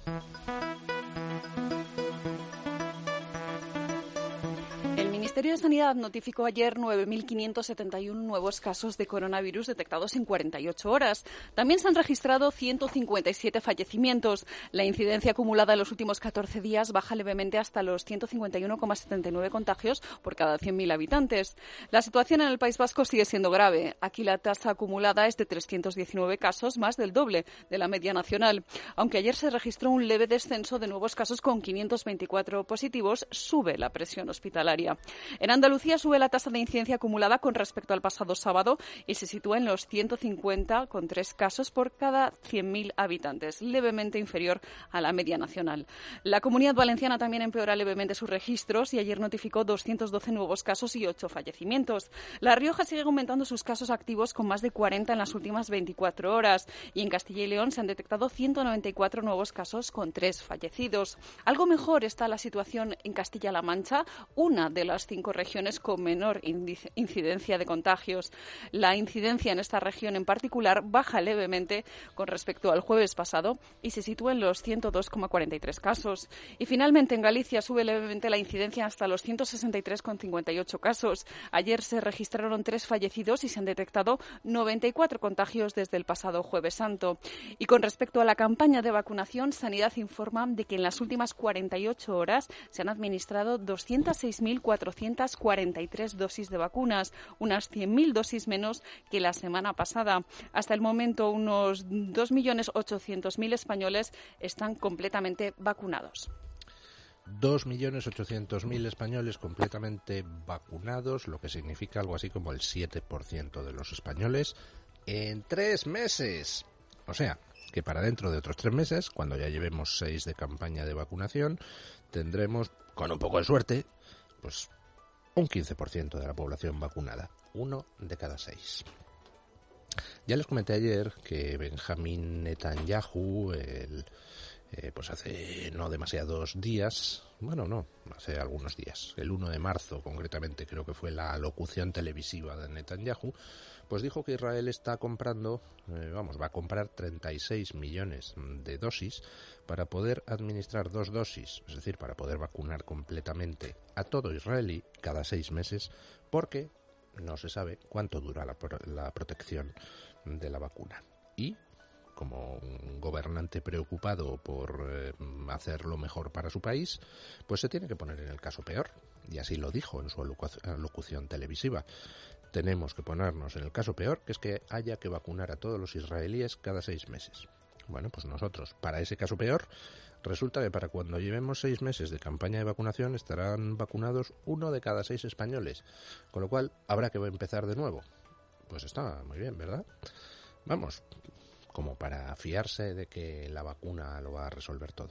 El Ministerio de Sanidad notificó ayer 9.571 nuevos casos de coronavirus detectados en 48 horas. También se han registrado 157 fallecimientos. La incidencia acumulada en los últimos 14 días baja levemente hasta los 151,79 contagios por cada 100.000 habitantes. La situación en el País Vasco sigue siendo grave. Aquí la tasa acumulada es de 319 casos, más del doble de la media nacional. Aunque ayer se registró un leve descenso de nuevos casos con 524 positivos, sube la presión hospitalaria. En Andalucía sube la tasa de incidencia acumulada con respecto al pasado sábado y se sitúa en los 150,3 casos por cada 100.000 habitantes, levemente inferior a la media nacional. La Comunidad Valenciana también empeora levemente sus registros y ayer notificó 212 nuevos casos y 8 fallecimientos. La Rioja sigue aumentando sus casos activos con más de 40 en las últimas 24 horas y en Castilla y León se han detectado 194 nuevos casos con 3 fallecidos. Algo mejor está la situación en Castilla-La Mancha, una de las 5 regiones con menor incidencia de contagios. La incidencia en esta región en particular baja levemente con respecto al jueves pasado y se sitúa en los 102,43 casos. Y finalmente en Galicia sube levemente la incidencia hasta los 163,58 casos. Ayer se registraron 3 fallecidos y se han detectado 94 contagios desde el pasado Jueves Santo. Y con respecto a la campaña de vacunación, Sanidad informa de que en las últimas 48 horas se han administrado 206.443 dosis de vacunas, unas 100.000 dosis menos que la semana pasada. Hasta el momento, unos 2.800.000 españoles están completamente vacunados. 2.800.000 españoles completamente vacunados, lo que significa algo así como el 7% de los españoles en 3 meses. O sea, que para dentro de otros 3 meses, cuando ya llevemos 6 de campaña de vacunación, tendremos, con un poco de suerte, pues un 15% de la población vacunada, 1 de cada 6. Ya les comenté ayer que Benjamín Netanyahu, pues hace no demasiados días, hace algunos días, el 1 de marzo concretamente, creo que fue la locución televisiva de Netanyahu, pues dijo que Israel está comprando, va a comprar 36 millones de dosis para poder administrar 2 dosis, es decir, para poder vacunar completamente a todo israelí cada 6 meses, porque no se sabe cuánto dura la protección de la vacuna. Y, como un gobernante preocupado por hacer lo mejor para su país, pues se tiene que poner en el caso peor, y así lo dijo en su locución televisiva. Tenemos que ponernos en el caso peor, que es que haya que vacunar a todos los israelíes cada 6 meses. Bueno, pues nosotros, para ese caso peor, resulta que para cuando llevemos 6 meses de campaña de vacunación estarán vacunados 1 de cada 6 españoles, con lo cual habrá que empezar de nuevo. Pues está muy bien, ¿verdad? Vamos, como para fiarse de que la vacuna lo va a resolver todo.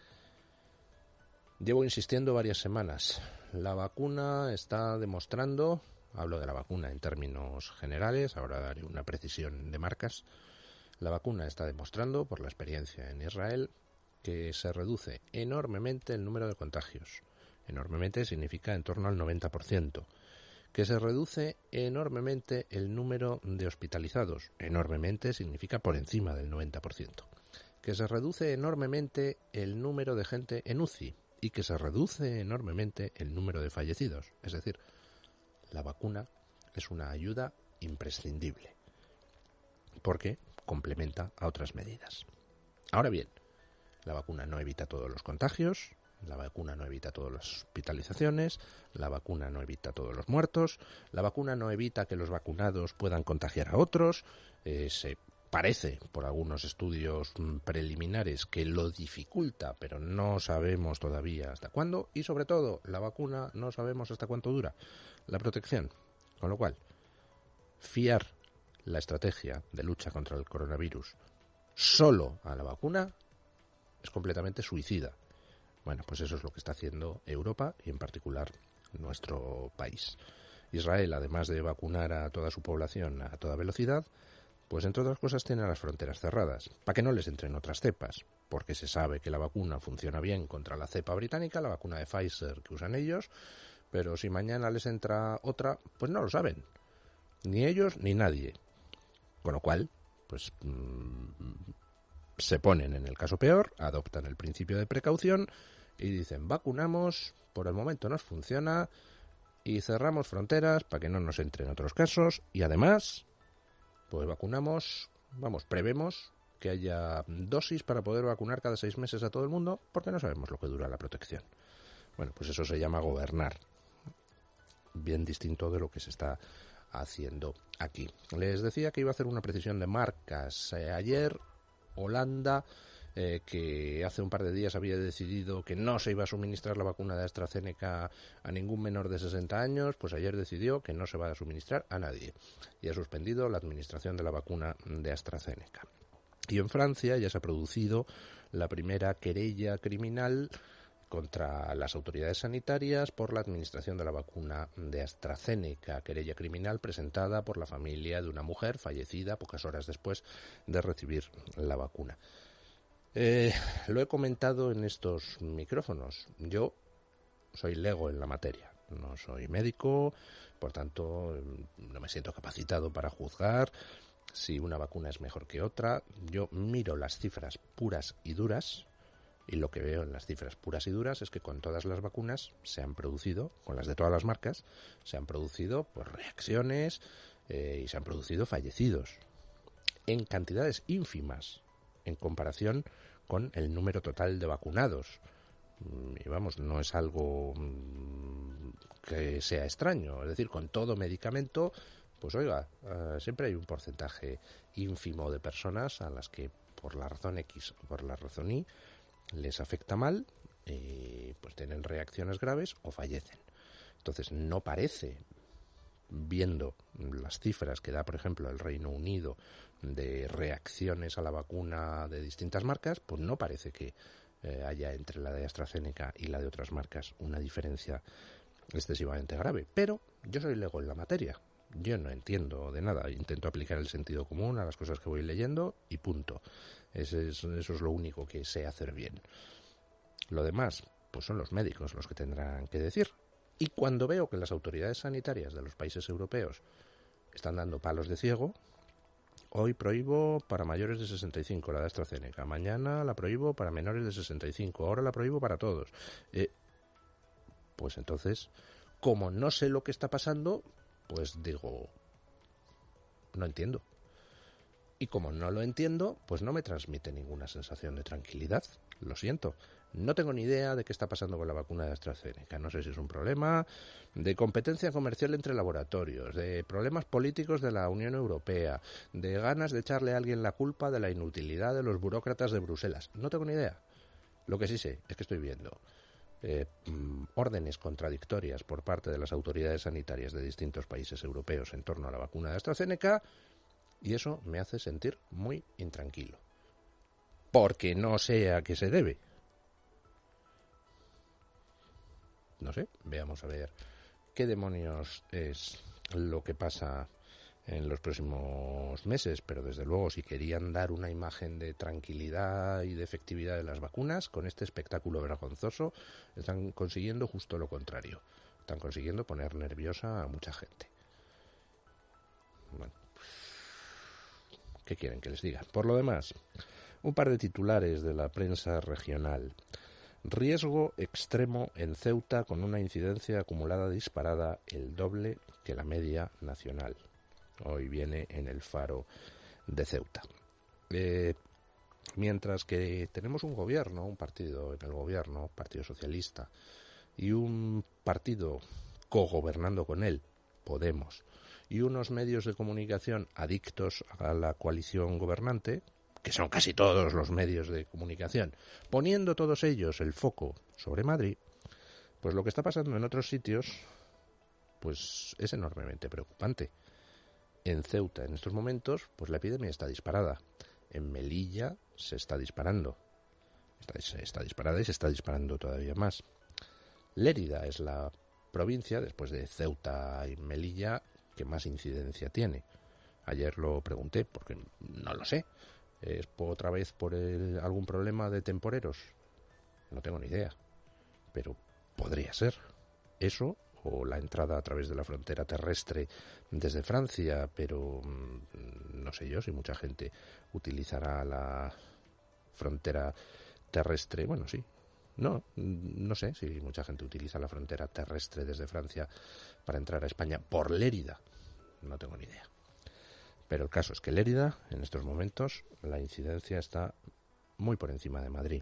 Llevo insistiendo varias semanas. La vacuna está demostrando, hablo de la vacuna en términos generales, ahora daré una precisión de marcas. La vacuna está demostrando, por la experiencia en Israel, que se reduce enormemente el número de contagios. Enormemente significa en torno al 90%. Que se reduce enormemente el número de hospitalizados. Enormemente significa por encima del 90%. Que se reduce enormemente el número de gente en UCI y que se reduce enormemente el número de fallecidos. Es decir, la vacuna es una ayuda imprescindible porque complementa a otras medidas. Ahora bien, la vacuna no evita todos los contagios, la vacuna no evita todas las hospitalizaciones, la vacuna no evita todos los muertos, la vacuna no evita que los vacunados puedan contagiar a otros, se parece, por algunos estudios preliminares, que lo dificulta, pero no sabemos todavía hasta cuándo, y sobre todo, la vacuna no sabemos hasta cuánto dura la protección, con lo cual, fiar la estrategia de lucha contra el coronavirus solo a la vacuna es completamente suicida. Bueno, pues eso es lo que está haciendo Europa y en particular nuestro país. Israel, además de vacunar a toda su población a toda velocidad, pues entre otras cosas tiene las fronteras cerradas, para que no les entren otras cepas, porque se sabe que la vacuna funciona bien contra la cepa británica, la vacuna de Pfizer que usan ellos, pero si mañana les entra otra, pues no lo saben, ni ellos ni nadie. Con lo cual, pues se ponen en el caso peor, adoptan el principio de precaución y dicen vacunamos, por el momento nos funciona y cerramos fronteras para que no nos entren otros casos y además pues vacunamos, prevemos que haya dosis para poder vacunar cada 6 meses a todo el mundo porque no sabemos lo que dura la protección. Bueno, pues eso se llama gobernar, bien distinto de lo que se está haciendo aquí. Les decía que iba a hacer una precisión de marcas. Ayer Holanda, que hace un par de días había decidido que no se iba a suministrar la vacuna de AstraZeneca a ningún menor de 60 años, pues ayer decidió que no se va a suministrar a nadie y ha suspendido la administración de la vacuna de AstraZeneca. Y en Francia ya se ha producido la primera querella criminal contra las autoridades sanitarias por la administración de la vacuna de AstraZeneca, querella criminal presentada por la familia de una mujer fallecida pocas horas después de recibir la vacuna. Lo he comentado en estos micrófonos. Yo soy lego en la materia, no soy médico, por tanto no me siento capacitado para juzgar si una vacuna es mejor que otra. Yo miro las cifras puras y duras. Y lo que veo en las cifras puras y duras es que con todas las vacunas se han producido, con las de todas las marcas, se han producido pues, reacciones y se han producido fallecidos en cantidades ínfimas en comparación con el número total de vacunados. Y vamos, no es algo que sea extraño, es decir, con todo medicamento, pues oiga, siempre hay un porcentaje ínfimo de personas a las que por la razón X o por la razón Y les afecta mal, pues tienen reacciones graves o fallecen. Entonces no parece, viendo las cifras que da por ejemplo el Reino Unido de reacciones a la vacuna de distintas marcas, pues no parece que haya entre la de AstraZeneca y la de otras marcas una diferencia excesivamente grave. Pero yo soy lego en la materia, yo no entiendo de nada, intento aplicar el sentido común a las cosas que voy leyendo y punto. Eso es lo único que sé hacer bien. Lo demás, pues son los médicos los que tendrán que decir. Y cuando veo que las autoridades sanitarias de los países europeos están dando palos de ciego, hoy prohíbo para mayores de 65 la de AstraZeneca, mañana la prohíbo para menores de 65, ahora la prohíbo para todos. Pues entonces, como no sé lo que está pasando, pues digo, no entiendo. Y como no lo entiendo, pues no me transmite ninguna sensación de tranquilidad. Lo siento. No tengo ni idea de qué está pasando con la vacuna de AstraZeneca. No sé si es un problema de competencia comercial entre laboratorios, de problemas políticos de la Unión Europea, de ganas de echarle a alguien la culpa de la inutilidad de los burócratas de Bruselas. No tengo ni idea. Lo que sí sé es que estoy viendo órdenes contradictorias por parte de las autoridades sanitarias de distintos países europeos en torno a la vacuna de AstraZeneca. Y eso me hace sentir muy intranquilo. Porque no sé a qué se debe. No sé, veamos a ver qué demonios es lo que pasa en los próximos meses. Pero desde luego, si querían dar una imagen de tranquilidad y de efectividad de las vacunas, con este espectáculo vergonzoso, están consiguiendo justo lo contrario. Están consiguiendo poner nerviosa a mucha gente. Bueno. ¿Qué quieren que les diga? Por lo demás, un par de titulares de la prensa regional. Riesgo extremo en Ceuta con una incidencia acumulada disparada el doble que la media nacional. Hoy viene en el Faro de Ceuta. Mientras que tenemos un gobierno, un partido en el gobierno, Partido Socialista, y un partido cogobernando con él, Podemos, y unos medios de comunicación adictos a la coalición gobernante, que son casi todos los medios de comunicación, poniendo todos ellos el foco sobre Madrid, pues lo que está pasando en otros sitios pues es enormemente preocupante. En Ceuta, en estos momentos, pues la epidemia está disparada. En Melilla se está disparando. Está disparada y se está disparando todavía más. Lérida es la provincia, después de Ceuta y Melilla, que más incidencia tiene. Ayer lo pregunté porque no lo sé. ¿Es otra vez por algún problema de temporeros? No tengo ni idea. Pero podría ser. Eso o la entrada a través de la frontera terrestre desde Francia, pero no sé yo si mucha gente utilizará la frontera terrestre. Bueno, sí. No sé si mucha gente utiliza la frontera terrestre desde Francia para entrar a España por Lérida. No tengo ni idea. Pero el caso es que Lérida, en estos momentos, la incidencia está muy por encima de Madrid.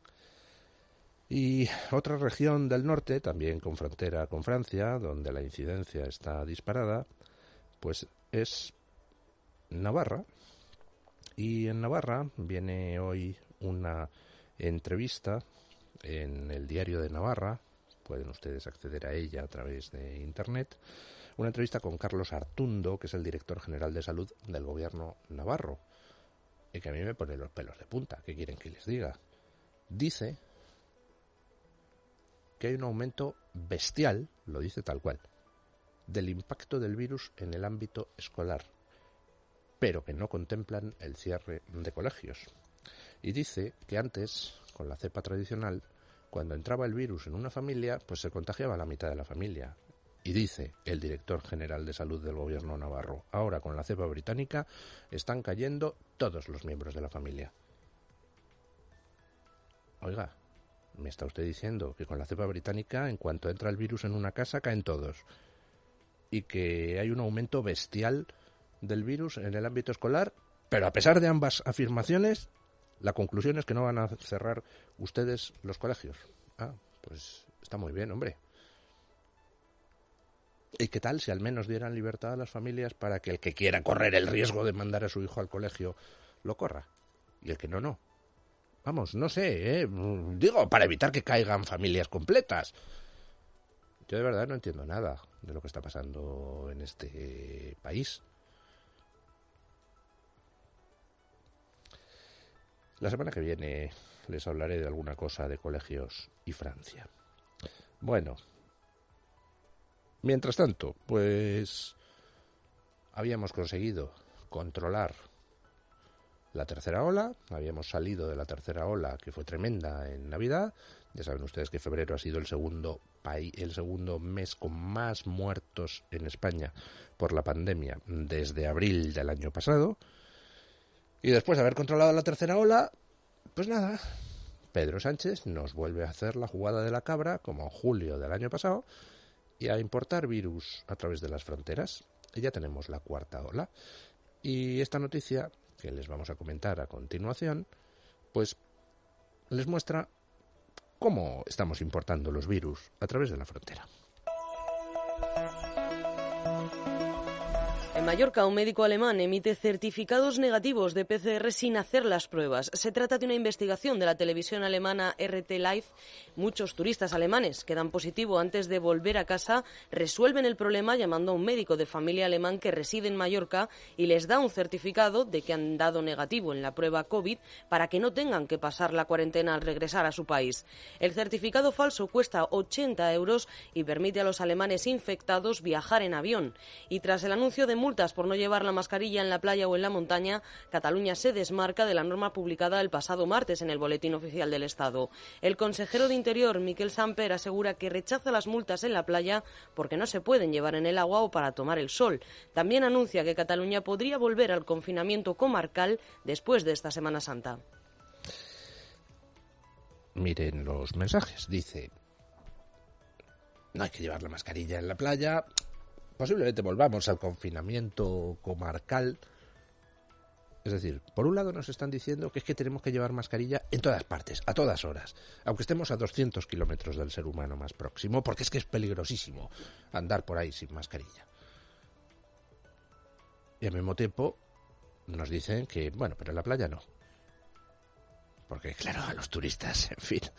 Y otra región del norte, también con frontera con Francia, donde la incidencia está disparada, pues es Navarra. Y en Navarra viene hoy una entrevista en el Diario de Navarra, pueden ustedes acceder a ella a través de internet, una entrevista con Carlos Artundo, que es el director general de salud del gobierno navarro, y que a mí me pone los pelos de punta. ¿Qué quieren que les diga? Dice que hay un aumento bestial, lo dice tal cual, del impacto del virus en el ámbito escolar, pero que no contemplan el cierre de colegios. Y dice que antes, con la cepa tradicional, cuando entraba el virus en una familia, pues se contagiaba a la mitad de la familia. Y dice el director general de salud del gobierno navarro, ahora con la cepa británica están cayendo todos los miembros de la familia. Oiga, me está usted diciendo que con la cepa británica, en cuanto entra el virus en una casa, caen todos. Y que hay un aumento bestial del virus en el ámbito escolar, pero a pesar de ambas afirmaciones, la conclusión es que no van a cerrar ustedes los colegios. Ah, pues está muy bien, hombre. ¿Y qué tal si al menos dieran libertad a las familias para que el que quiera correr el riesgo de mandar a su hijo al colegio lo corra? Y el que no, no. Vamos, no sé, digo, para evitar que caigan familias completas. Yo de verdad no entiendo nada de lo que está pasando en este país. La semana que viene les hablaré de alguna cosa de colegios y Francia. Bueno, mientras tanto, pues habíamos conseguido controlar la tercera ola, habíamos salido de la tercera ola, que fue tremenda en Navidad. Ya saben ustedes que febrero ha sido el segundo mes con más muertos en España por la pandemia desde abril del año pasado. Y después de haber controlado la tercera ola, pues nada, Pedro Sánchez nos vuelve a hacer la jugada de la cabra, como en julio del año pasado, y a importar virus a través de las fronteras. Y ya tenemos la cuarta ola. Y esta noticia, que les vamos a comentar a continuación, pues les muestra cómo estamos importando los virus a través de la frontera. En Mallorca, un médico alemán emite certificados negativos de PCR sin hacer las pruebas. Se trata de una investigación de la televisión alemana RT Live. Muchos turistas alemanes que dan positivo antes de volver a casa resuelven el problema llamando a un médico de familia alemán que reside en Mallorca y les da un certificado de que han dado negativo en la prueba COVID para que no tengan que pasar la cuarentena al regresar a su país. El certificado falso cuesta 80 € y permite a los alemanes infectados viajar en avión. Y tras el anuncio de multas por no llevar la mascarilla en la playa o en la montaña, Cataluña se desmarca de la norma publicada el pasado martes en el Boletín Oficial del Estado. El consejero de Interior, Miquel Samper, asegura que rechaza las multas en la playa porque no se pueden llevar en el agua o para tomar el sol. También anuncia que Cataluña podría volver al confinamiento comarcal después de esta Semana Santa. Miren los mensajes. Dice: no hay que llevar la mascarilla en la playa. Posiblemente volvamos al confinamiento comarcal. Es decir, por un lado nos están diciendo que es que tenemos que llevar mascarilla en todas partes, a todas horas, aunque estemos a 200 kilómetros del ser humano más próximo, porque es que es peligrosísimo andar por ahí sin mascarilla. Y al mismo tiempo nos dicen que, bueno, pero en la playa no. Porque, claro, a los turistas, en fin,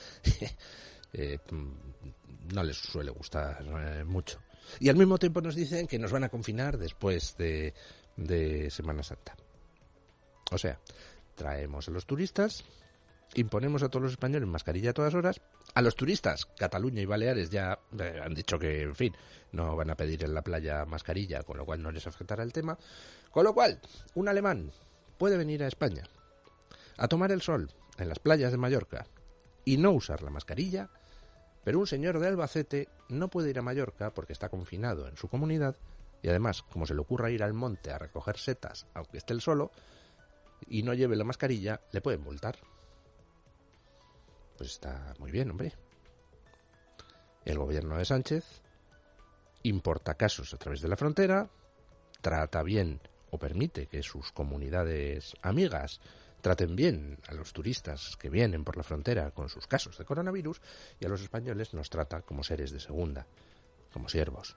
no les suele gustar mucho. Y al mismo tiempo nos dicen que nos van a confinar después de Semana Santa. O sea, traemos a los turistas, imponemos a todos los españoles mascarilla a todas horas. A los turistas, Cataluña y Baleares ya han dicho que, en fin, no van a pedir en la playa mascarilla, con lo cual no les afectará el tema. Con lo cual, un alemán puede venir a España a tomar el sol en las playas de Mallorca y no usar la mascarilla. Pero un señor de Albacete no puede ir a Mallorca porque está confinado en su comunidad y además, como se le ocurra ir al monte a recoger setas, aunque esté él solo, y no lleve la mascarilla, le pueden multar. Pues está muy bien, hombre. El gobierno de Sánchez importa casos a través de la frontera, trata bien o permite que sus comunidades amigas traten bien a los turistas que vienen por la frontera con sus casos de coronavirus, y a los españoles nos trata como seres de segunda, como siervos.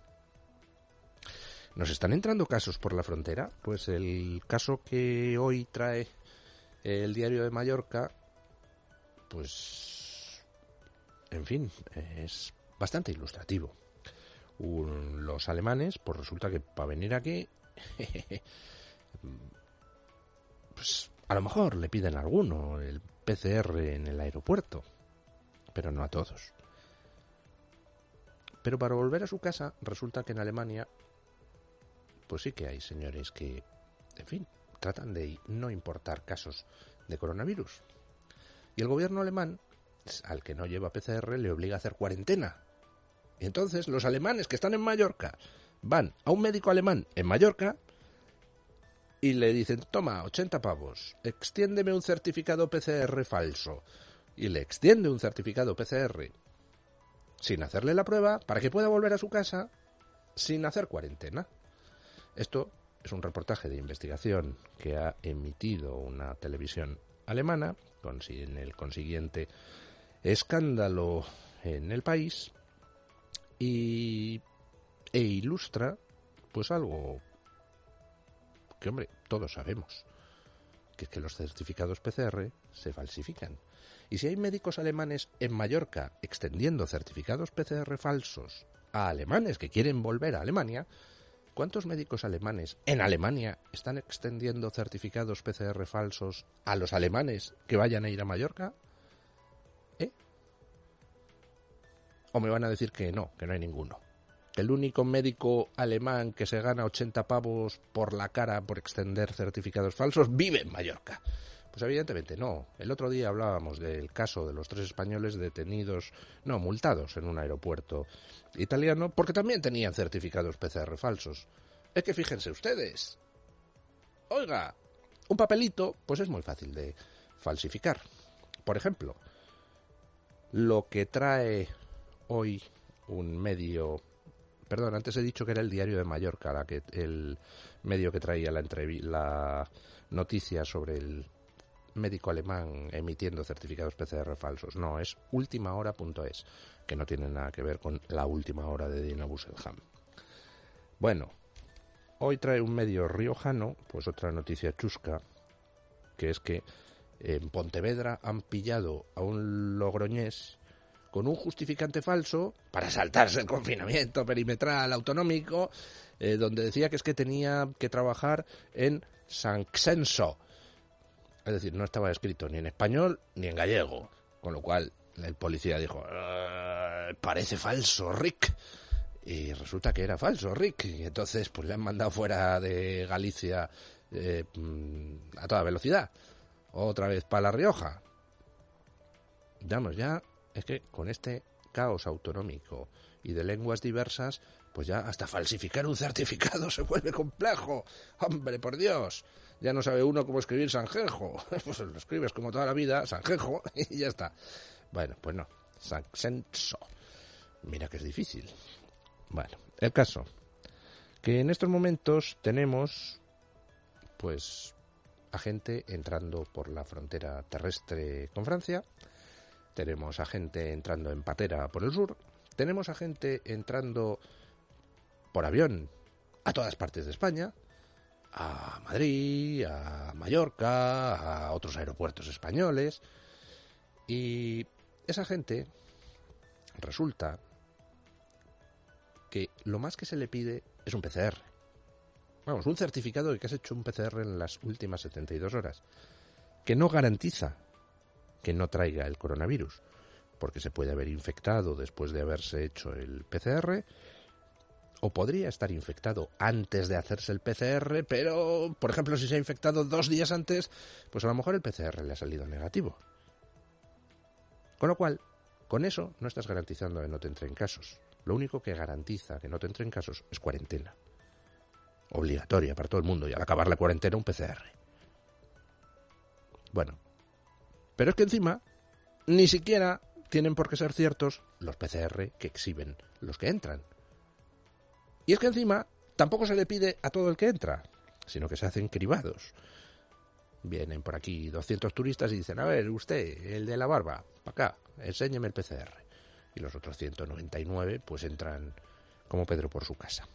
¿Nos están entrando casos por la frontera? Pues el caso que hoy trae el Diario de Mallorca, pues, en fin, es bastante ilustrativo. Los alemanes, pues resulta que para venir aquí, pues a lo mejor le piden a alguno el PCR en el aeropuerto, pero no a todos. Pero para volver a su casa, resulta que en Alemania, pues sí que hay señores que, en fin, tratan de no importar casos de coronavirus. Y el gobierno alemán, al que no lleva PCR, le obliga a hacer cuarentena. Y entonces los alemanes que están en Mallorca van a un médico alemán en Mallorca y le dicen: toma, 80 pavos, extiéndeme un certificado PCR falso. Y le extiende un certificado PCR sin hacerle la prueba para que pueda volver a su casa sin hacer cuarentena. Esto es un reportaje de investigación que ha emitido una televisión alemana, con el consiguiente escándalo en el país, e ilustra pues algo que, hombre, todos sabemos, que es que los certificados PCR se falsifican. Y si hay médicos alemanes en Mallorca extendiendo certificados PCR falsos a alemanes que quieren volver a Alemania, ¿cuántos médicos alemanes en Alemania están extendiendo certificados PCR falsos a los alemanes que vayan a ir a Mallorca? ¿O me van a decir que no hay ninguno? ¿Que el único médico alemán que se gana 80 pavos por la cara por extender certificados falsos vive en Mallorca? Pues evidentemente no. El otro día hablábamos del caso de los 3 españoles multados en un aeropuerto italiano porque también tenían certificados PCR falsos. Es que fíjense ustedes. Oiga, un papelito pues es muy fácil de falsificar. Por ejemplo, lo que trae hoy un medio... Perdón, antes he dicho que era el Diario de Mallorca el medio que traía la noticia sobre el médico alemán emitiendo certificados PCR falsos. No, es ultimahora.es, que no tiene nada que ver con la última hora de Dina Busselham. Bueno, hoy trae un medio riojano, pues otra noticia chusca, que es que en Pontevedra han pillado a un logroñés con un justificante falso para saltarse el confinamiento perimetral autonómico, donde decía que es que tenía que trabajar en San Xenxo. Es decir, no estaba escrito ni en español ni en gallego, con lo cual el policía dijo: parece falso, Rick. Y resulta que era falso, Rick. Y entonces pues le han mandado fuera de Galicia a toda velocidad. Otra vez para La Rioja. Vamos, ya es que con este caos autonómico y de lenguas diversas, pues ya hasta falsificar un certificado se vuelve complejo. ¡Hombre, por Dios! Ya no sabe uno cómo escribir Sanjenjo. Pues lo escribes como toda la vida, Sanjenjo, y ya está. Bueno, pues no. San Xenxo. Mira que es difícil. Bueno, el caso, que en estos momentos tenemos, pues, a gente entrando por la frontera terrestre con Francia, tenemos a gente entrando en patera por el sur, tenemos a gente entrando por avión a todas partes de España, a Madrid, a Mallorca, a otros aeropuertos españoles, y esa gente resulta que lo más que se le pide es un PCR. Vamos, un certificado de que has hecho un PCR en las últimas 72 horas, que no garantiza que no traiga el coronavirus, porque se puede haber infectado después de haberse hecho el PCR, o podría estar infectado antes de hacerse el PCR, pero, por ejemplo, si se ha infectado 2 días antes, pues a lo mejor el PCR le ha salido negativo. Con lo cual, con eso no estás garantizando que no te entren casos. Lo único que garantiza que no te entren casos es cuarentena. Obligatoria para todo el mundo, y al acabar la cuarentena un PCR. Bueno, pero es que encima ni siquiera tienen por qué ser ciertos los PCR que exhiben los que entran. Y es que encima tampoco se le pide a todo el que entra, sino que se hacen cribados. Vienen por aquí 200 turistas y dicen, a ver, usted, el de la barba, para acá, enséñeme el PCR. Y los otros 199 pues entran como Pedro por su casa.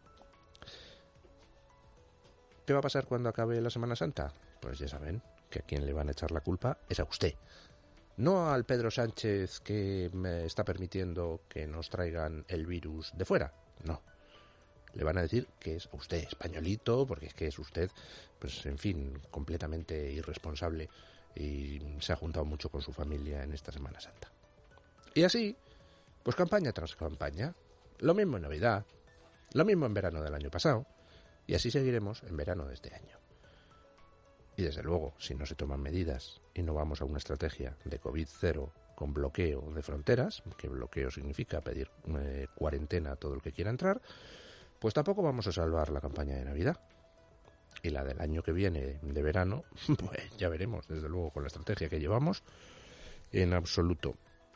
¿Qué va a pasar cuando acabe la Semana Santa? Pues ya saben que a quien le van a echar la culpa es a usted. No al Pedro Sánchez que me está permitiendo que nos traigan el virus de fuera, no. Le van a decir que es a usted, españolito, porque es que es usted, pues en fin, completamente irresponsable y se ha juntado mucho con su familia en esta Semana Santa. Y así, pues campaña tras campaña, lo mismo en Navidad, lo mismo en verano del año pasado, y así seguiremos en verano de este año. Y desde luego, si no se toman medidas y no vamos a una estrategia de COVID-0 con bloqueo de fronteras, que bloqueo significa pedir cuarentena a todo el que quiera entrar, pues tampoco vamos a salvar la campaña de Navidad. Y la del año que viene, de verano, pues ya veremos, desde luego, con la estrategia que llevamos, en absoluto.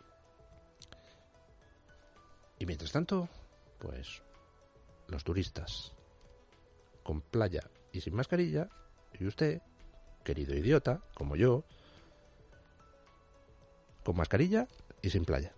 Y mientras tanto, pues los turistas con playa y sin mascarilla, y usted, querido idiota, como yo, con mascarilla y sin playa.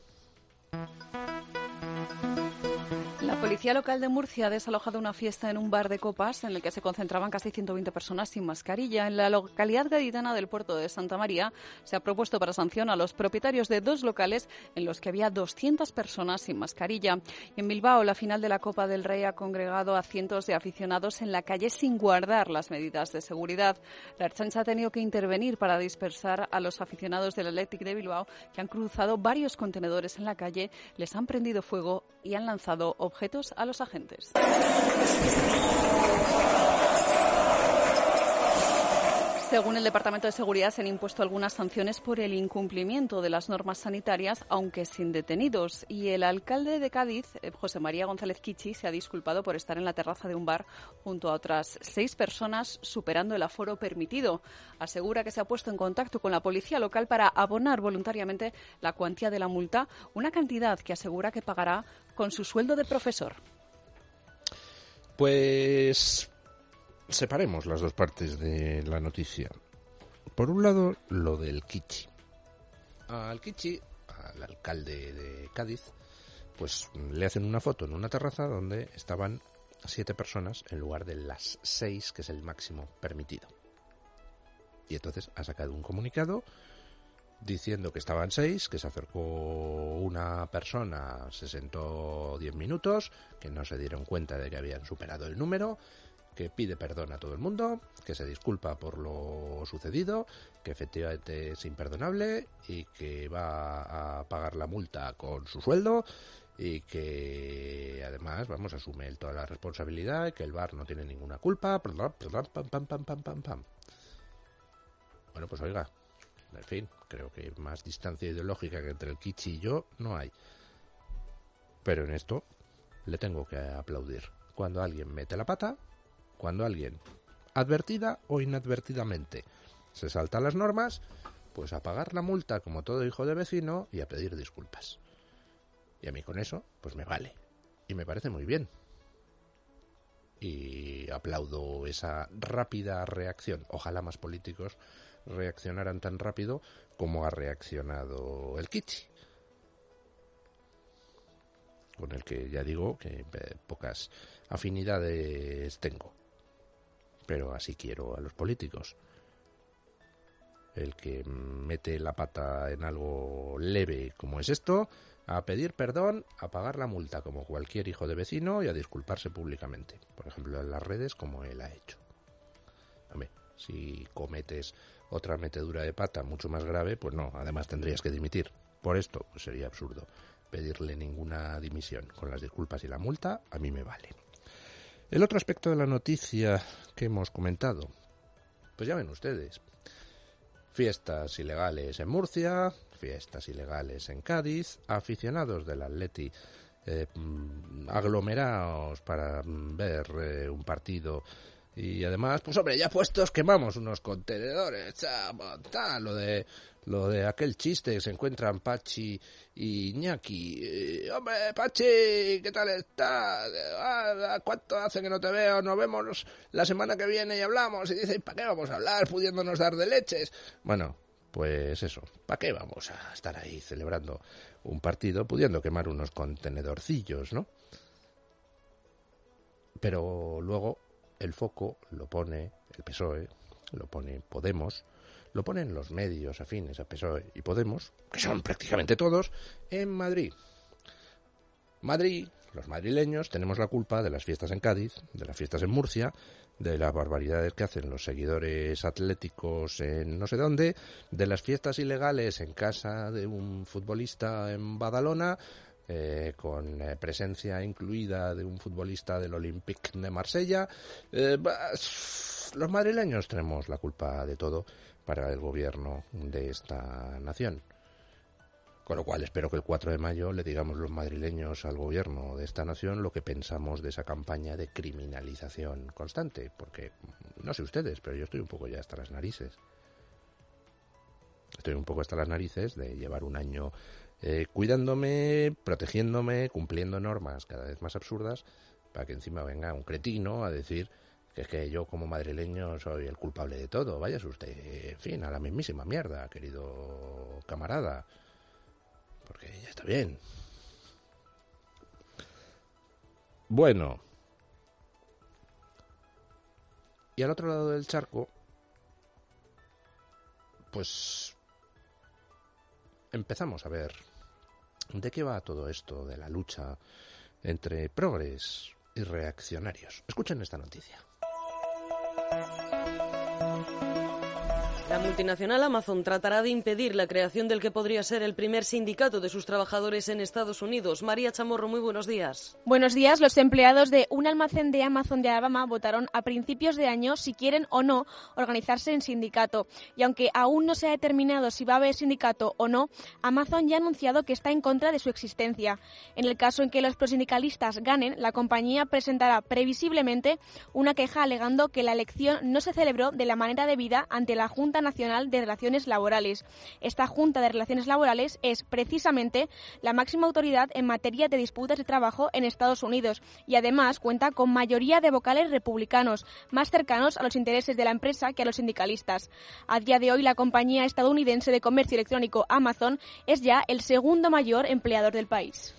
La policía local de Murcia ha desalojado una fiesta en un bar de copas en el que se concentraban casi 120 personas sin mascarilla. En la localidad gaditana del puerto de Santa María se ha propuesto para sanción a los propietarios de 2 locales en los que había 200 personas sin mascarilla. En Bilbao, la final de la Copa del Rey ha congregado a cientos de aficionados en la calle sin guardar las medidas de seguridad. La Ertzaintza ha tenido que intervenir para dispersar a los aficionados del Athletic de Bilbao, que han cruzado varios contenedores en la calle, les han prendido fuego y han lanzado objetos a los agentes. Según el Departamento de Seguridad, se han impuesto algunas sanciones por el incumplimiento de las normas sanitarias, aunque sin detenidos. Y el alcalde de Cádiz, José María González Kichi, se ha disculpado por estar en la terraza de un bar junto a otras 6 personas, superando el aforo permitido. Asegura que se ha puesto en contacto con la policía local para abonar voluntariamente la cuantía de la multa, una cantidad que asegura que pagará con su sueldo de profesor. Pues separemos las dos partes de la noticia. Por un lado, lo del Kichi. Al Kichi, al alcalde de Cádiz, pues le hacen una foto en una terraza donde estaban 7 personas en lugar de las 6, que es el máximo permitido. Y entonces ha sacado un comunicado diciendo que estaban 6, que se acercó una persona, se sentó 10 minutos, que no se dieron cuenta de que habían superado el número, que pide perdón a todo el mundo, que se disculpa por lo sucedido, que efectivamente es imperdonable y que va a pagar la multa con su sueldo y que además, vamos, asume toda la responsabilidad y que el bar no tiene ninguna culpa. Bueno, pues oiga, en fin, creo que más distancia ideológica que entre el Kichi y yo no hay. Pero en esto le tengo que aplaudir. Cuando alguien mete la pata, cuando alguien, advertida o inadvertidamente, se salta las normas, pues a pagar la multa como todo hijo de vecino y a pedir disculpas. Y a mí con eso, pues me vale. Y me parece muy bien. Y aplaudo esa rápida reacción. Ojalá más políticos reaccionaran tan rápido como ha reaccionado el Kichi, con el que ya digo que pocas afinidades tengo. Pero así quiero a los políticos. El que mete la pata en algo leve como es esto, a pedir perdón, a pagar la multa como cualquier hijo de vecino y a disculparse públicamente. Por ejemplo, en las redes, como él ha hecho. Hombre, si cometes otra metedura de pata mucho más grave, pues no, además tendrías que dimitir. Por esto, pues sería absurdo pedirle ninguna dimisión. Con las disculpas y la multa, a mí me vale. El otro aspecto de la noticia que hemos comentado, pues ya ven ustedes, fiestas ilegales en Murcia, fiestas ilegales en Cádiz, aficionados del Atleti aglomerados para ver un partido Y además, pues hombre, ya puestos quemamos unos contenedores, lo de aquel chiste, se encuentran Pachi y Iñaki. Hombre, Pachi, ¿qué tal estás? ¿Cuánto hace que no te veo? Nos vemos la semana que viene y hablamos. Y dicen, ¿para qué vamos a hablar pudiéndonos dar de leches? Bueno, pues eso, ¿para qué vamos a estar ahí celebrando un partido pudiendo quemar unos contenedorcillos, ¿no? Pero luego el foco lo pone el PSOE, lo pone Podemos, lo ponen los medios afines a PSOE y Podemos, que son prácticamente todos, en Madrid. Madrid, los madrileños, tenemos la culpa de las fiestas en Cádiz, de las fiestas en Murcia, de las barbaridades que hacen los seguidores atléticos en no sé dónde, de las fiestas ilegales en casa de un futbolista en Badalona, con presencia incluida de un futbolista del Olympique de Marsella. Los madrileños tenemos la culpa de todo para el gobierno de esta nación. Con lo cual espero que el 4 de mayo le digamos los madrileños al gobierno de esta nación lo que pensamos de esa campaña de criminalización constante, porque no sé ustedes, pero yo estoy un poco ya hasta las narices. Estoy un poco hasta las narices de llevar un año cuidándome, protegiéndome, cumpliendo normas cada vez más absurdas, para que encima venga un cretino a decir que es que yo como madrileño soy el culpable de todo. Váyase usted, en fin, a la mismísima mierda, querido camarada, porque ya está bien. Bueno, y al otro lado del charco, pues empezamos a ver de qué va todo esto de la lucha entre progres y reaccionarios. Escuchen esta noticia. La multinacional Amazon tratará de impedir la creación del que podría ser el primer sindicato de sus trabajadores en Estados Unidos. María Chamorro, muy buenos días. Buenos días. Los empleados de un almacén de Amazon de Alabama votaron a principios de año si quieren o no organizarse en sindicato. Y aunque aún no se ha determinado si va a haber sindicato o no, Amazon ya ha anunciado que está en contra de su existencia. En el caso en que los prosindicalistas ganen, la compañía presentará previsiblemente una queja alegando que la elección no se celebró de la manera debida ante la Junta Nacional de Relaciones Laborales. Esta Junta de Relaciones Laborales es precisamente la máxima autoridad en materia de disputas de trabajo en Estados Unidos y además cuenta con mayoría de vocales republicanos, más cercanos a los intereses de la empresa que a los sindicalistas. A día de hoy, la compañía estadounidense de comercio electrónico Amazon es ya el segundo mayor empleador del país.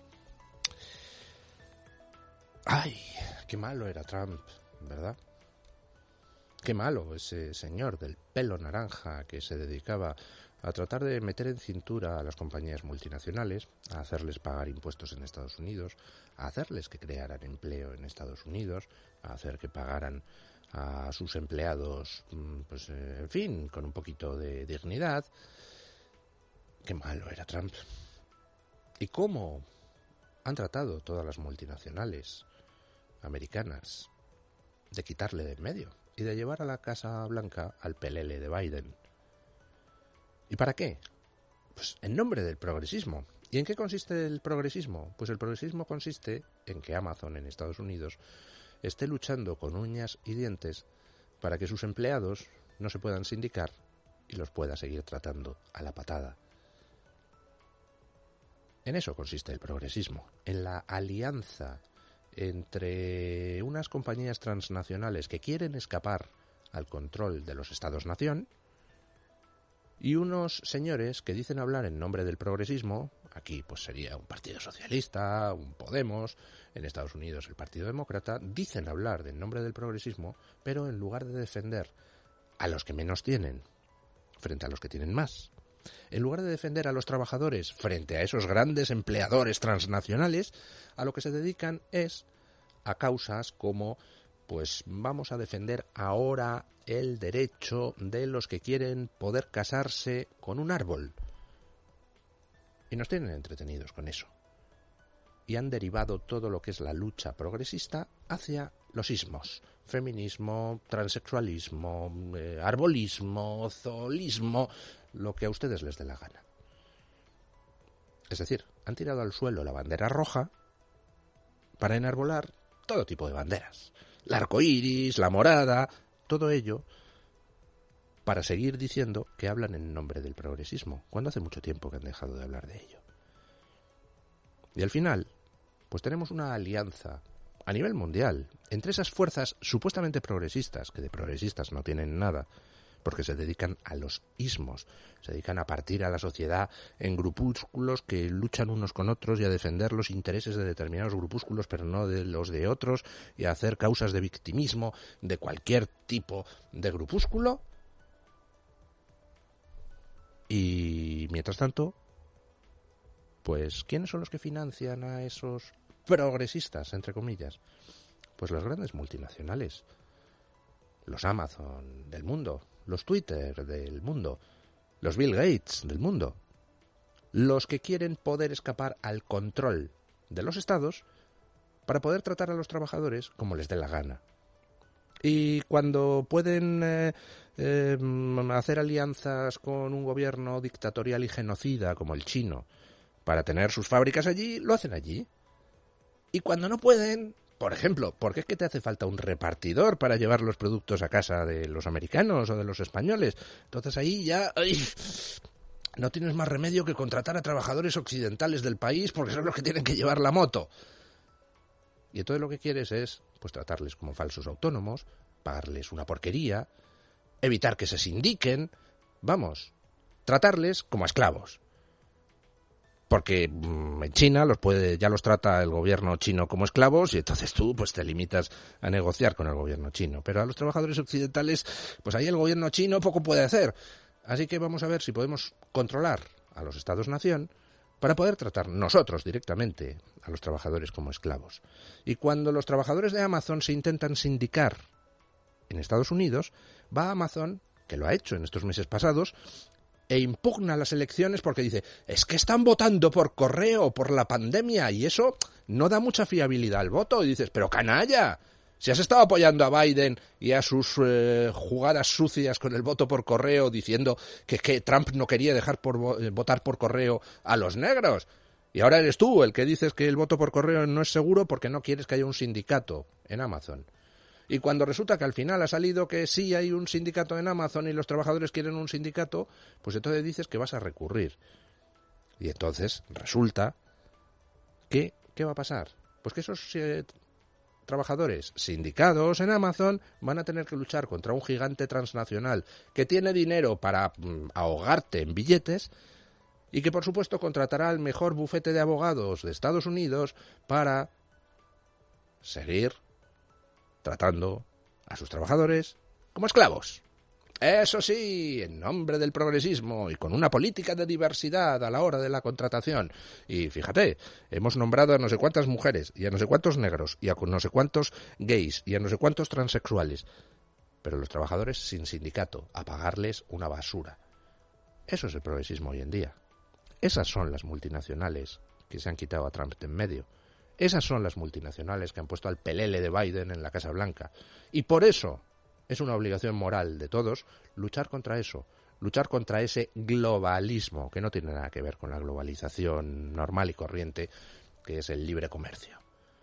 Ay, qué malo era Trump, ¿verdad? Qué malo ese señor del pelo naranja que se dedicaba a tratar de meter en cintura a las compañías multinacionales, a hacerles pagar impuestos en Estados Unidos, a hacerles que crearan empleo en Estados Unidos, a hacer que pagaran a sus empleados, pues en fin, con un poquito de dignidad. Qué malo era Trump. ¿Y cómo han tratado todas las multinacionales americanas de quitarle de en medio y de llevar a la Casa Blanca al pelele de Biden? ¿Y para qué? Pues en nombre del progresismo. ¿Y en qué consiste el progresismo? Pues el progresismo consiste en que Amazon en Estados Unidos esté luchando con uñas y dientes para que sus empleados no se puedan sindicar y los pueda seguir tratando a la patada. En eso consiste el progresismo, en la alianza entre unas compañías transnacionales que quieren escapar al control de los Estados-nación y unos señores que dicen hablar en nombre del progresismo. Aquí pues sería un Partido Socialista, un Podemos, en Estados Unidos el Partido Demócrata. Dicen hablar en nombre del progresismo, pero en lugar de defender a los que menos tienen frente a los que tienen más, en lugar de defender a los trabajadores frente a esos grandes empleadores transnacionales, a lo que se dedican es a causas como, pues vamos a defender ahora el derecho de los que quieren poder casarse con un árbol. Y nos tienen entretenidos con eso. Y han derivado todo lo que es la lucha progresista hacia los ismos. Feminismo, transexualismo, arbolismo, zoolismo, lo que a ustedes les dé la gana. Es decir, han tirado al suelo la bandera roja para enarbolar todo tipo de banderas. el arco iris, la morada, todo ello para seguir diciendo que hablan en nombre del progresismo, cuando hace mucho tiempo que han dejado de hablar de ello. Y al final, pues tenemos una alianza a nivel mundial entre esas fuerzas supuestamente progresistas, que de progresistas no tienen nada, porque se dedican a los ismos, se dedican a partir a la sociedad en grupúsculos que luchan unos con otros y a defender los intereses de determinados grupúsculos, pero no de los de otros, y a hacer causas de victimismo de cualquier tipo de grupúsculo. Y mientras tanto, pues ¿quiénes son los que financian a esos progresistas, entre comillas? Pues las grandes multinacionales, los Amazon del mundo, los Twitter del mundo, los Bill Gates del mundo, los que quieren poder escapar al control de los estados para poder tratar a los trabajadores como les dé la gana. Y cuando pueden hacer alianzas con un gobierno dictatorial y genocida como el chino para tener sus fábricas allí, lo hacen allí. Y cuando no pueden, por ejemplo, ¿por qué es que te hace falta un repartidor para llevar los productos a casa de los americanos o de los españoles? Entonces ahí ya no tienes más remedio que contratar a trabajadores occidentales del país porque son los que tienen que llevar la moto. Y entonces lo que quieres es pues tratarles como falsos autónomos, pagarles una porquería, evitar que se sindiquen, vamos, tratarles como a esclavos. Porque en China ya los trata el gobierno chino como esclavos y entonces tú pues te limitas a negociar con el gobierno chino. Pero a los trabajadores occidentales, pues ahí el gobierno chino poco puede hacer. Así que vamos a ver si podemos controlar a los Estados-nación para poder tratar nosotros directamente a los trabajadores como esclavos. Y cuando los trabajadores de Amazon se intentan sindicar en Estados Unidos, va Amazon, que lo ha hecho en estos meses pasados, e impugna las elecciones porque dice, es que están votando por correo por la pandemia y eso no da mucha fiabilidad al voto. Y dices, pero canalla, si has estado apoyando a Biden y a sus jugadas sucias con el voto por correo diciendo que Trump no quería dejar votar por correo a los negros. Y ahora eres tú el que dices que el voto por correo no es seguro porque no quieres que haya un sindicato en Amazon. Y cuando resulta que al final ha salido que sí hay un sindicato en Amazon y los trabajadores quieren un sindicato, pues entonces dices que vas a recurrir. Y entonces resulta que, ¿qué va a pasar? Pues que esos trabajadores sindicados en Amazon van a tener que luchar contra un gigante transnacional que tiene dinero para ahogarte en billetes y que por supuesto contratará al mejor bufete de abogados de Estados Unidos para seguir tratando a sus trabajadores como esclavos. Eso sí, en nombre del progresismo y con una política de diversidad a la hora de la contratación. Y fíjate, hemos nombrado a no sé cuántas mujeres y a no sé cuántos negros y a no sé cuántos gays y a no sé cuántos transexuales. Pero los trabajadores sin sindicato, a pagarles una basura. Eso es el progresismo hoy en día. Esas son las multinacionales que se han quitado a Trump de en medio. Esas son las multinacionales que han puesto al pelele de Biden en la Casa Blanca. Y por eso es una obligación moral de todos luchar contra eso, luchar contra ese globalismo que no tiene nada que ver con la globalización normal y corriente, que es el libre comercio.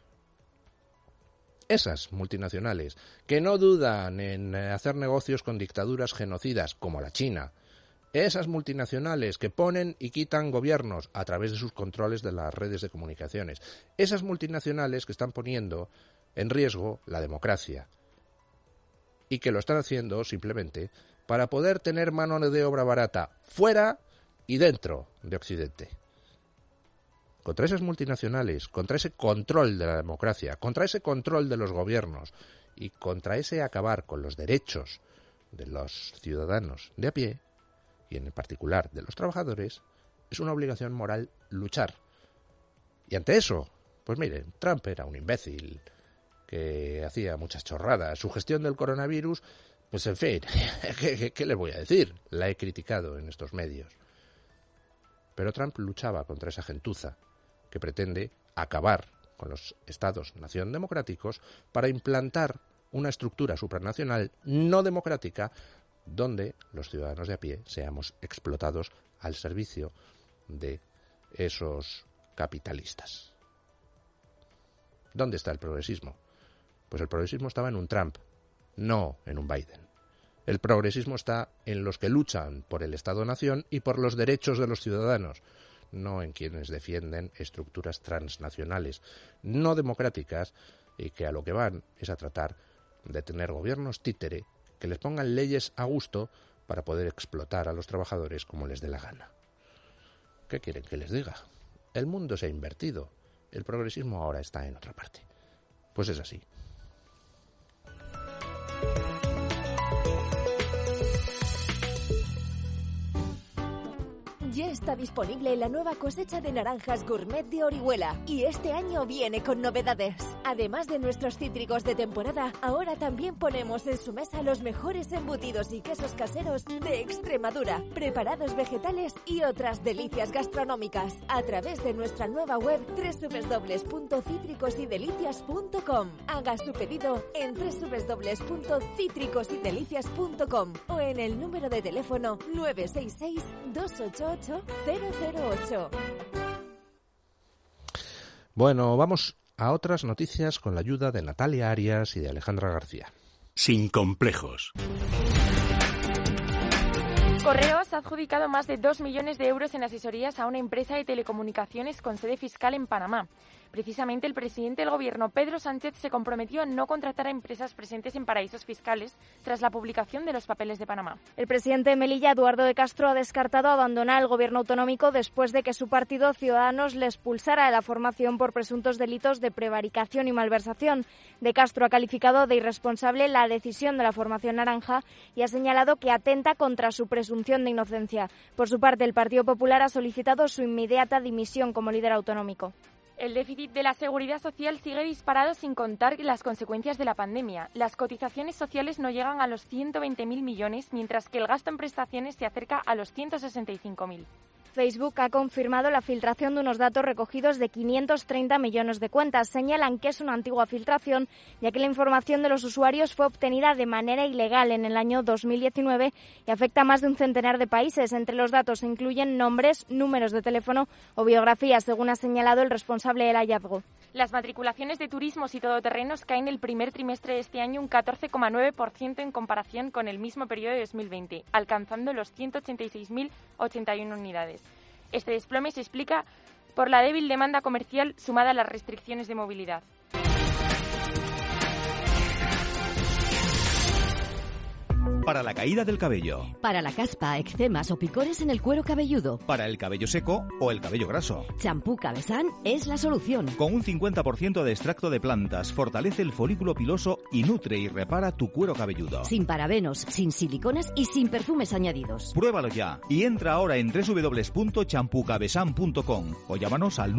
Esas multinacionales que no dudan en hacer negocios con dictaduras genocidas como la China, esas multinacionales que ponen y quitan gobiernos a través de sus controles de las redes de comunicaciones. Esas multinacionales que están poniendo en riesgo la democracia. Y que lo están haciendo simplemente para poder tener mano de obra barata fuera y dentro de Occidente. Contra esas multinacionales, contra ese control de la democracia, contra ese control de los gobiernos y contra ese acabar con los derechos de los ciudadanos de a pie, y en particular de los trabajadores, es una obligación moral luchar. Y ante eso, pues miren, Trump era un imbécil que hacía muchas chorradas. Su gestión del coronavirus, pues en fin, ¿qué les voy a decir? La he criticado en estos medios. Pero Trump luchaba contra esa gentuza que pretende acabar con los estados-nación democráticos para implantar una estructura supranacional no democrática donde los ciudadanos de a pie seamos explotados al servicio de esos capitalistas. ¿Dónde está el progresismo? Pues el progresismo estaba en un Trump, no en un Biden. El progresismo está en los que luchan por el Estado-nación y por los derechos de los ciudadanos, no en quienes defienden estructuras transnacionales no democráticas y que a lo que van es a tratar de tener gobiernos títere que les pongan leyes a gusto para poder explotar a los trabajadores como les dé la gana. ¿Qué quieren que les diga? El mundo se ha invertido. El progresismo ahora está en otra parte. Pues es así. Ya está disponible la nueva cosecha de naranjas gourmet de Orihuela y este año viene con novedades. Además de nuestros cítricos de temporada, ahora también ponemos en su mesa los mejores embutidos y quesos caseros de Extremadura, preparados vegetales y otras delicias gastronómicas a través de nuestra nueva web www.citricosydelicias.com. Haga su pedido en www.citricosydelicias.com o en el número de teléfono 966 288 008. Bueno, vamos a otras noticias con la ayuda de Natalia Arias y de Alejandra García. Sin complejos. Correos ha adjudicado más de 2 millones de euros en asesorías a una empresa de telecomunicaciones con sede fiscal en Panamá. Precisamente el presidente del Gobierno, Pedro Sánchez, se comprometió a no contratar a empresas presentes en paraísos fiscales tras la publicación de los papeles de Panamá. El presidente de Melilla, Eduardo de Castro, ha descartado abandonar el gobierno autonómico después de que su partido Ciudadanos le expulsara de la formación por presuntos delitos de prevaricación y malversación. De Castro ha calificado de irresponsable la decisión de la formación naranja y ha señalado que atenta contra su presunción de inocencia. Por su parte, el Partido Popular ha solicitado su inmediata dimisión como líder autonómico. El déficit de la seguridad social sigue disparado sin contar las consecuencias de la pandemia. Las cotizaciones sociales no llegan a los 120.000 millones, mientras que el gasto en prestaciones se acerca a los 165.000. Facebook ha confirmado la filtración de unos datos recogidos de 530 millones de cuentas. Señalan que es una antigua filtración, ya que la información de los usuarios fue obtenida de manera ilegal en el año 2019 y afecta a más de un centenar de países. Entre los datos se incluyen nombres, números de teléfono o biografías, según ha señalado el responsable del hallazgo. Las matriculaciones de turismos y todoterrenos caen el primer trimestre de este año un 14,9% en comparación con el mismo periodo de 2020, alcanzando los 186.081 unidades. Este desplome se explica por la débil demanda comercial sumada a las restricciones de movilidad. Para la caída del cabello. Para la caspa, eczemas o picores en el cuero cabelludo. Para el cabello seco o el cabello graso. Champú Cabesan es la solución. Con un 50% de extracto de plantas, fortalece el folículo piloso y nutre y repara tu cuero cabelludo. Sin parabenos, sin siliconas y sin perfumes añadidos. Pruébalo ya y entra ahora en www.champucabesan.com o llámanos al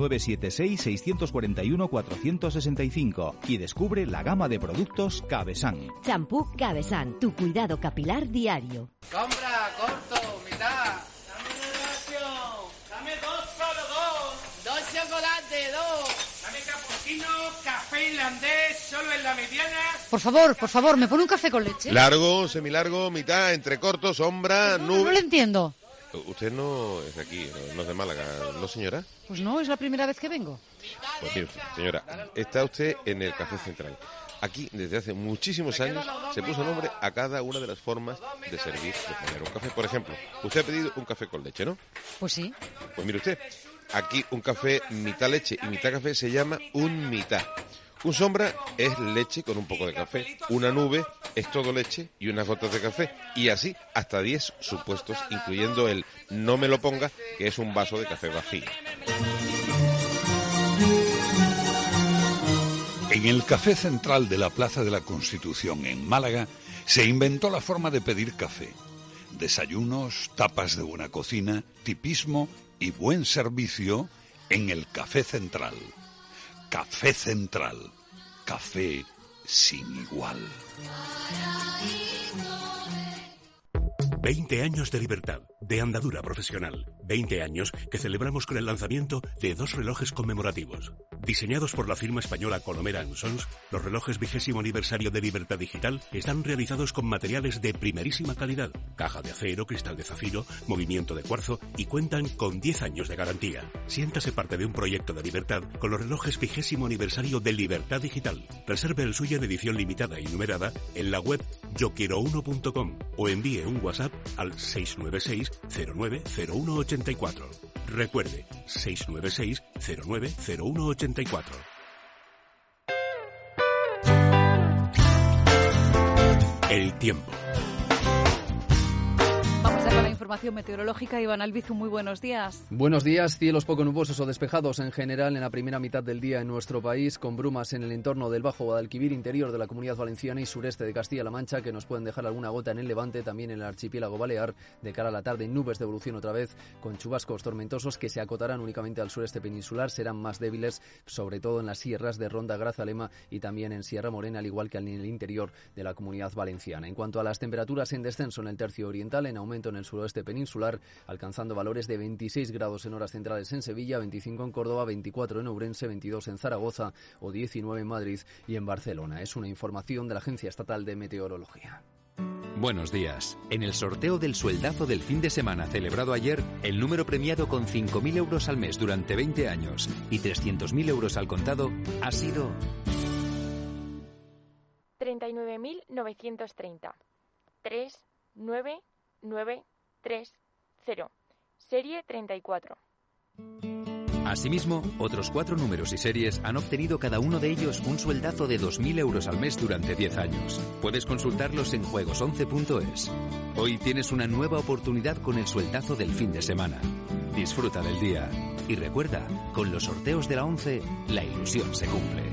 976-641-465 y descubre la gama de productos Cabesan. Champú Cabesan, tu cuidado capilar diario. Compra, corto, mitad. Dame una ración. Dame dos, solo dos. Dos chocolates, dos. Dame cappuccino, café irlandés, solo en la mediana. Por favor, ¿me pone un café con leche? Largo, semilargo, mitad, entrecorto, sombra, nube. No lo entiendo. Usted no es de aquí, no es de Málaga, ¿no, señora? Pues no, es la primera vez que vengo. Pues mire, señora, está usted en el Café Central. Aquí, desde hace muchísimos años, se puso nombre a cada una de las formas de servir, de poner un café. Por ejemplo, usted ha pedido un café con leche, ¿no? Pues sí. Pues mire usted, aquí un café mitad leche y mitad café se llama un mitad. Un sombra es leche con un poco de café. Una nube es todo leche y unas gotas de café. Y así hasta 10 supuestos, incluyendo el no me lo ponga, que es un vaso de café vacío. En el Café Central de la Plaza de la Constitución, en Málaga, se inventó la forma de pedir café. Desayunos, tapas de buena cocina, tipismo y buen servicio en el Café Central. Café Central. Café sin igual. 20 años de libertad, de andadura profesional. 20 años que celebramos con el lanzamiento de 2 relojes conmemorativos. Diseñados por la firma española Colomera & Sons, los relojes 20º aniversario de Libertad Digital están realizados con materiales de primerísima calidad. Caja de acero, cristal de zafiro, movimiento de cuarzo y cuentan con 10 años de garantía. Siéntase parte de un proyecto de libertad con los relojes 20º aniversario de Libertad Digital. Reserve el suyo en edición limitada y numerada en la web yoquierouno.com o envíe un WhatsApp al 696 09 0184. Recuerde, 696 09 0184. El tiempo. Vamos ya con la información meteorológica. Iván Albizu, muy buenos días. Buenos días. Cielos poco nubosos o despejados en general en la primera mitad del día en nuestro país, con brumas en el entorno del Bajo Guadalquivir, interior de la Comunidad Valenciana y sureste de Castilla-La Mancha, que nos pueden dejar alguna gota en el Levante, también en el archipiélago balear. De cara a la tarde, nubes de evolución otra vez, con chubascos tormentosos que se acotarán únicamente al sureste peninsular, serán más débiles, sobre todo en las sierras de Ronda, Grazalema y también en Sierra Morena, al igual que en el interior de la Comunidad Valenciana. En cuanto a las temperaturas, en descenso en el tercio oriental, en aumento en el suroeste peninsular, alcanzando valores de 26 grados en horas centrales en Sevilla, 25 en Córdoba, 24 en Ourense, 22 en Zaragoza o 19 en Madrid y en Barcelona. Es una información de la Agencia Estatal de Meteorología. Buenos días. En el sorteo del sueldazo del fin de semana celebrado ayer, el número premiado con 5.000 euros al mes durante 20 años y 300.000 euros al contado ha sido 39.930. 39930. Serie 34. Asimismo, otros 4 números y series han obtenido cada uno de ellos un sueldazo de 2.000 euros al mes durante 10 años. Puedes consultarlos en juegos11.es. Hoy tienes una nueva oportunidad con el sueldazo del fin de semana. Disfruta del día. Y recuerda, con los sorteos de la 11, la ilusión se cumple.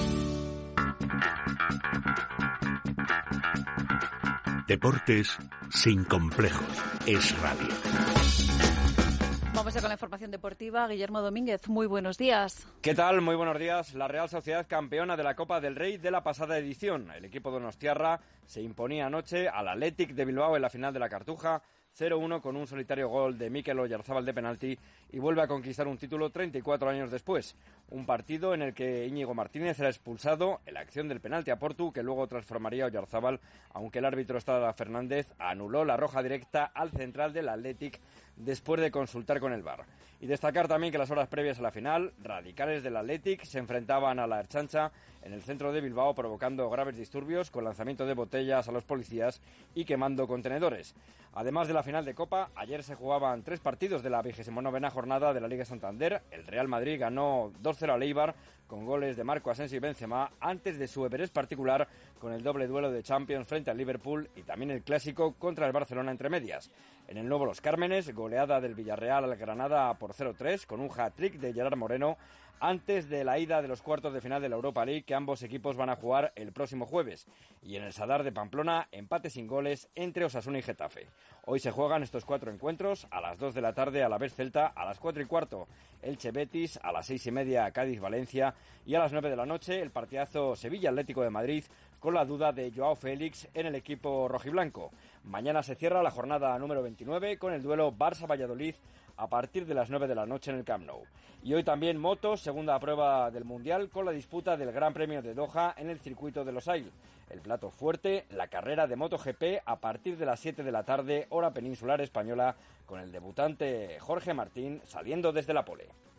Deportes sin complejos. Es radio. Vamos ya con la información deportiva. Guillermo Domínguez, muy buenos días. ¿Qué tal? Muy buenos días. La Real Sociedad, campeona de la Copa del Rey de la pasada edición. El equipo donostiarra se imponía anoche al Athletic de Bilbao en la final de la Cartuja, 0-1 con un solitario gol de Mikel Oyarzábal de penalti, y vuelve a conquistar un título 34 años después. Un partido en el que Íñigo Martínez era expulsado en la acción del penalti a Portu, que luego transformaría a Oyarzábal, aunque el árbitro Estrada Fernández anuló la roja directa al central del Athletic después de consultar con el VAR. Y destacar también que las horas previas a la final, radicales del Athletic se enfrentaban a la Ertzaintza en el centro de Bilbao, provocando graves disturbios con lanzamiento de botellas a los policías y quemando contenedores. Además de la final de Copa, ayer se jugaban 3 partidos de la 29ª jornada de la Liga Santander. El Real Madrid ganó 2-0 al Eibar con goles de Marco Asensio y Benzema, antes de su Everest particular con el doble duelo de Champions frente al Liverpool y también el clásico contra el Barcelona entre medias. En el nuevo Los Cármenes, goleada del Villarreal al Granada por 0-3 con un hat-trick de Gerard Moreno antes de la ida de los cuartos de final de la Europa League, que ambos equipos van a jugar el próximo jueves. Y en el Sadar de Pamplona, empate sin goles entre Osasuna y Getafe. Hoy se juegan estos 4 encuentros: a las 2 de la tarde Alavés Celta, a las 4:15 Elche Betis, a las 6:30 Cádiz Valencia y a las 9 de la noche el partidazo Sevilla Atlético de Madrid, con la duda de Joao Félix en el equipo rojiblanco. Mañana se cierra la jornada número 29 con el duelo Barça-Valladolid a partir de las 9 de la noche en el Camp Nou. Y hoy también motos, segunda prueba del Mundial, con la disputa del Gran Premio de Doha en el circuito de Losail. El plato fuerte, la carrera de MotoGP a partir de las 7 de la tarde, hora peninsular española, con el debutante Jorge Martín saliendo desde la pole.